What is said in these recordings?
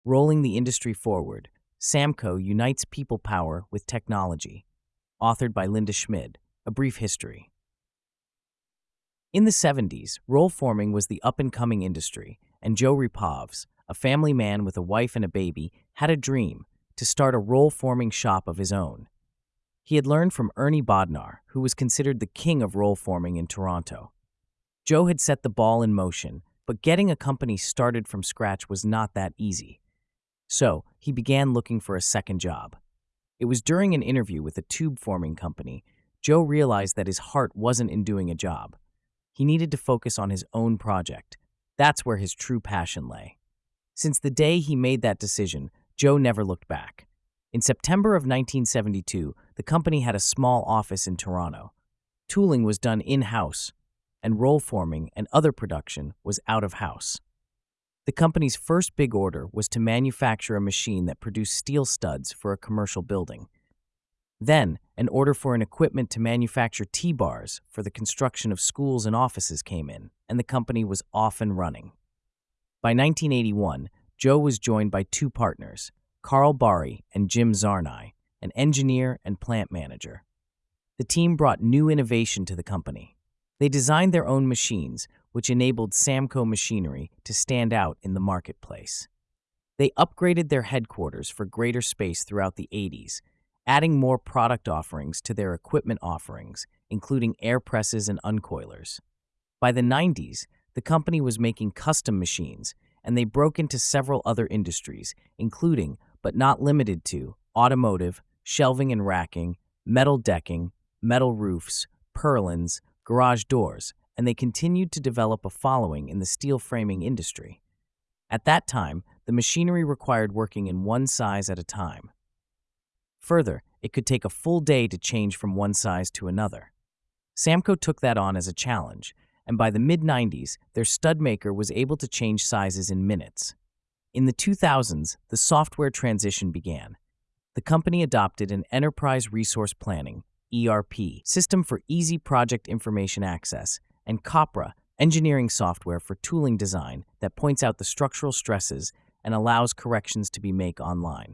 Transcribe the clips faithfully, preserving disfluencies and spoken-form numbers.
Rolling the Industry Forward, Samco Unites People Power with Technology, authored by Linda Schmid. A brief history. In the seventies, roll forming was the up-and-coming industry, and Joe Repovs, a family man with a wife and a baby, had a dream to start a roll-forming shop of his own. He had learned from Ernie Bodnar, who was considered the king of roll forming in Toronto. Joe had set the ball in motion, but getting a company started from scratch was not that easy. So, he began looking for a second job. It was during an interview with a tube forming company, Joe realized that his heart wasn't in doing a job. He needed to focus on his own project. That's where his true passion lay. Since the day he made that decision, Joe never looked back. In September of nineteen seventy-two, the company had a small office in Toronto. Tooling was done in-house, and roll forming and other production was out of house. The company's first big order was to manufacture a machine that produced steel studs for a commercial building. Then, an order for an equipment to manufacture T-bars for the construction of schools and offices came in, and the company was off and running. By nineteen eighty-one, Joe was joined by two partners, Carl Bari and Jim Zarnai, an engineer and plant manager. The team brought new innovation to the company. They designed their own machines, which enabled Samco machinery to stand out in the marketplace. They upgraded their headquarters for greater space throughout the eighties, adding more product offerings to their equipment offerings, including air presses and uncoilers. By the nineties, the company was making custom machines, and they broke into several other industries, including, but not limited to, automotive, shelving and racking, metal decking, metal roofs, purlins, garage doors, and they continued to develop a following in the steel framing industry. At that time, the machinery required working in one size at a time. Further, it could take a full day to change from one size to another. Samco took that on as a challenge, and by the mid nineties, their stud maker was able to change sizes in minutes. In the two thousands, the software transition began. The company adopted an Enterprise Resource Planning (E R P) system for easy project information access, and COPRA, engineering software for tooling design that points out the structural stresses and allows corrections to be made online.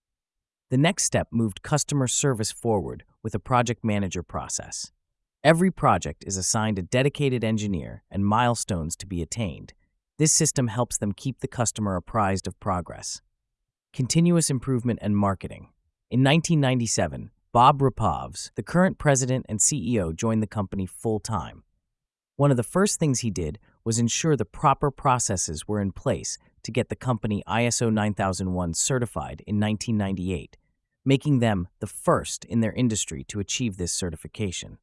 The next step moved customer service forward with a project manager process. Every project is assigned a dedicated engineer and milestones to be attained. This system helps them keep the customer apprised of progress. Continuous improvement and marketing. In nineteen ninety-seven, Bob Repovs, the current president and C E O, joined the company full-time. One of the first things he did was ensure the proper processes were in place to get the company I S O nine thousand one certified in nineteen ninety-eight, making them the first in their industry to achieve this certification.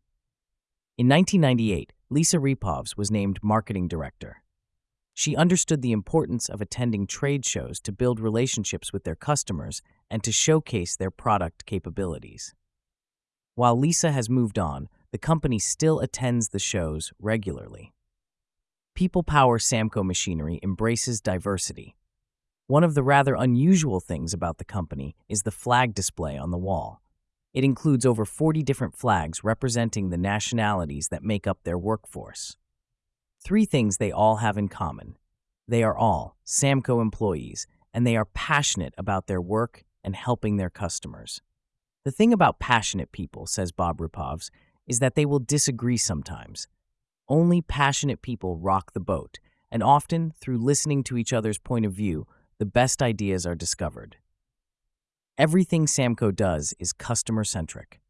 In nineteen ninety-eight, Lisa Repovs was named marketing director. She understood the importance of attending trade shows to build relationships with their customers and to showcase their product capabilities. While Lisa has moved on, the company still attends the shows regularly. People Power Samco Machinery embraces diversity. One of the rather unusual things about the company is the flag display on the wall. It includes over forty different flags representing the nationalities that make up their workforce. Three things they all have in common. They are all Samco employees, and they are passionate about their work and helping their customers. The thing about passionate people, says Bob Repovs, is that they will disagree sometimes. Only passionate people rock the boat, and often, through listening to each other's point of view, the best ideas are discovered. Everything Samco does is customer-centric.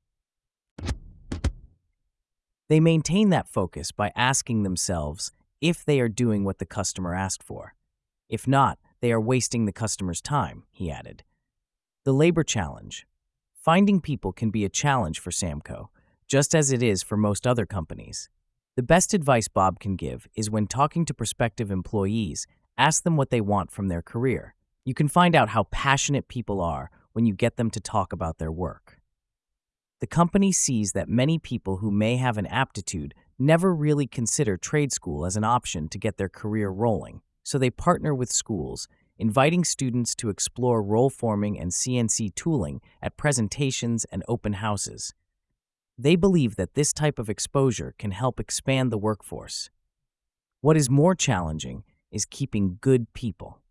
They maintain that focus by asking themselves if they are doing what the customer asked for. If not, they are wasting the customer's time, he added. The labor challenge. Finding people can be a challenge for Samco, just as it is for most other companies. The best advice Bob can give is when talking to prospective employees, ask them what they want from their career. You can find out how passionate people are when you get them to talk about their work. The company sees that many people who may have an aptitude never really consider trade school as an option to get their career rolling, so they partner with schools, inviting students to explore roll forming and C N C tooling at presentations and open houses. They believe that this type of exposure can help expand the workforce. What is more challenging is keeping good people.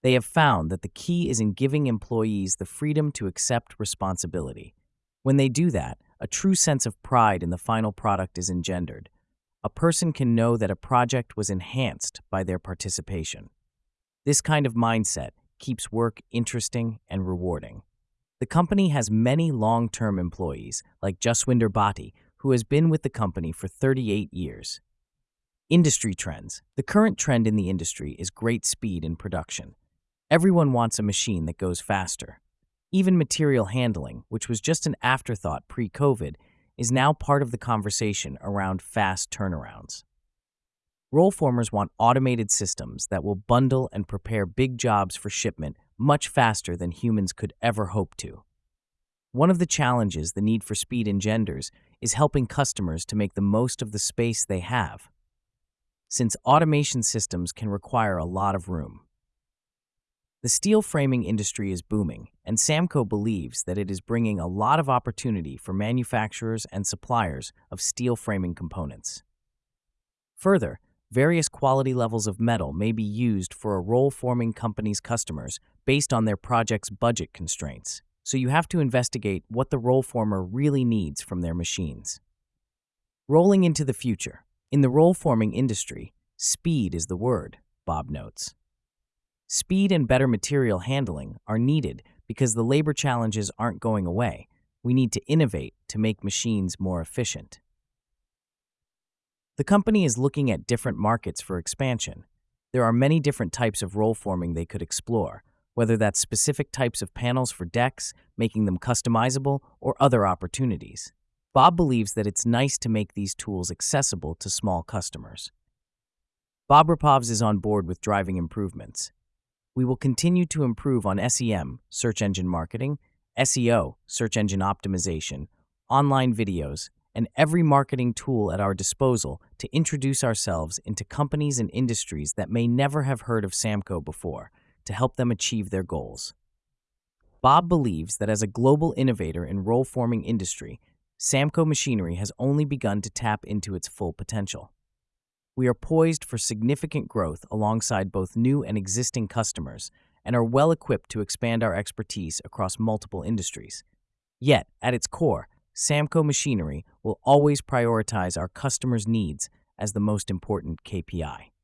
They have found that the key is in giving employees the freedom to accept responsibility. When they do that, a true sense of pride in the final product is engendered. A person can know that a project was enhanced by their participation. This kind of mindset keeps work interesting and rewarding. The company has many long-term employees, like Jaswinder Bhatti, who has been with the company for thirty-eight years. Industry trends. The current trend in the industry is great speed in production. Everyone wants a machine that goes faster. Even material handling, which was just an afterthought pre-COVID, is now part of the conversation around fast turnarounds. Rollformers want automated systems that will bundle and prepare big jobs for shipment much faster than humans could ever hope to. One of the challenges the need for speed engenders is helping customers to make the most of the space they have, since automation systems can require a lot of room. The steel framing industry is booming, and Samco believes that it is bringing a lot of opportunity for manufacturers and suppliers of steel framing components. Further, various quality levels of metal may be used for a roll forming company's customers based on their project's budget constraints, so you have to investigate what the roll former really needs from their machines. Rolling into the future. In the roll forming industry, speed is the word, Bob notes. Speed and better material handling are needed because the labor challenges aren't going away. We need to innovate to make machines more efficient. The company is looking at different markets for expansion. There are many different types of roll forming they could explore, whether that's specific types of panels for decks, making them customizable, or other opportunities. Bob believes that it's nice to make these tools accessible to small customers. Bob Rapovs is on board with driving improvements. We will continue to improve on S E M, search engine marketing, S E O, search engine optimization, online videos, and every marketing tool at our disposal to introduce ourselves into companies and industries that may never have heard of Samco before, to help them achieve their goals. Bob believes that as a global innovator in roll forming industry, Samco Machinery has only begun to tap into its full potential. We are poised for significant growth alongside both new and existing customers and are well equipped to expand our expertise across multiple industries. Yet, at its core, Samco Machinery will always prioritize our customers' needs as the most important K P I.